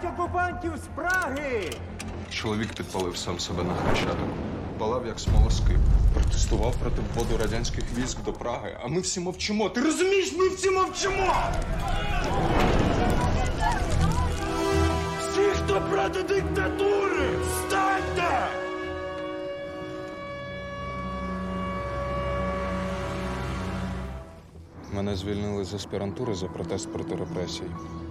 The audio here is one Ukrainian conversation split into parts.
окупантів з Праги! Чоловік підпалив сам себе на Хрещатику. Палав як смолоскип. Протестував проти вводу радянських військ до Праги. А ми всі мовчимо. Ти розумієш, ми всі мовчимо! Всі, хто проти диктатури, встаньте! Мене звільнили з аспірантури за протест проти репресій.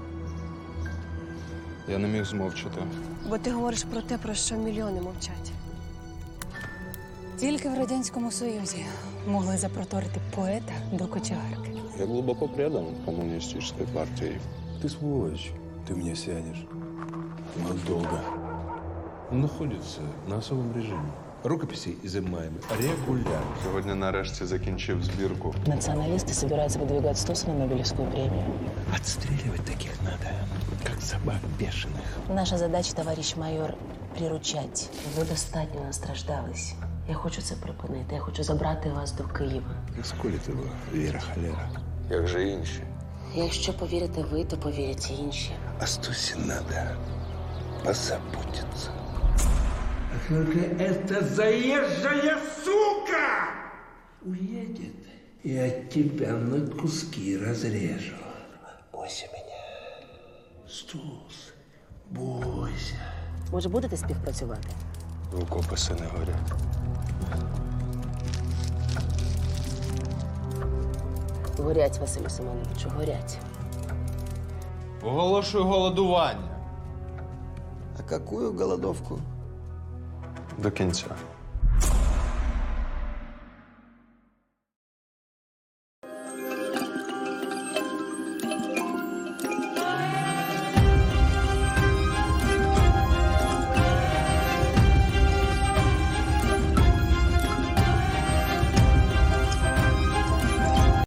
Я не міг змовчати. Бо ти говориш про те, про що мільйони мовчать. Тільки в Радянському Союзі могли запроторити поета до кочегарки. Я глубоко предан коммунистической партии. Ты сволочь, ты мне сядешь. Надолго. Он находится на особом режиме. Рукописи изымаем регулярно. Сьогодні нарешті закінчив збірку. Националисты собираются выдвигать Стосу на Нобелевскую премию. Отстреливать таких надо, как собак бешеных. Наша задача, товарищ майор, приручать. Ви достатньо настраждались. Я хочу це припинити. Я хочу забрати вас до Києва. Сколит его, Вера холера. Як же інші? Якщо повірите ви, то повірять і інші. О Стусе надо позаботиться. Только эта заезжая сука уедет, я тебя на куски разрежу. Бойся меня. Стус, бойся. Може, будете співпрацювати? Рукописи не горять. Горять, Василю Семеновичу, горять. Оголошую голодування. А какую голодовку? До кінця.